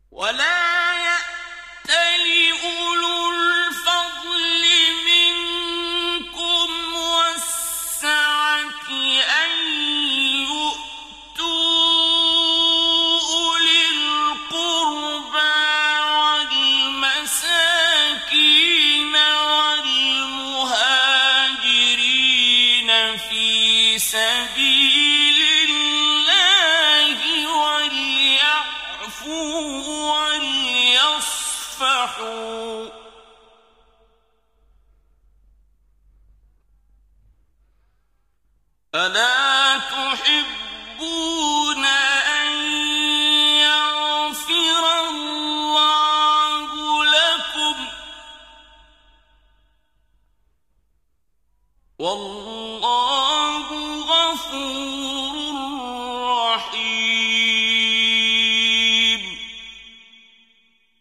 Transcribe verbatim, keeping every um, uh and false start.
ولا يأتل أولو الفضل منكم والسعة أن يؤتوا أولي القربى والمساكين والمهاجرين في سبيل الله وليعفوا وليصفحوا ألا تحبون أن يغفر الله لكم والله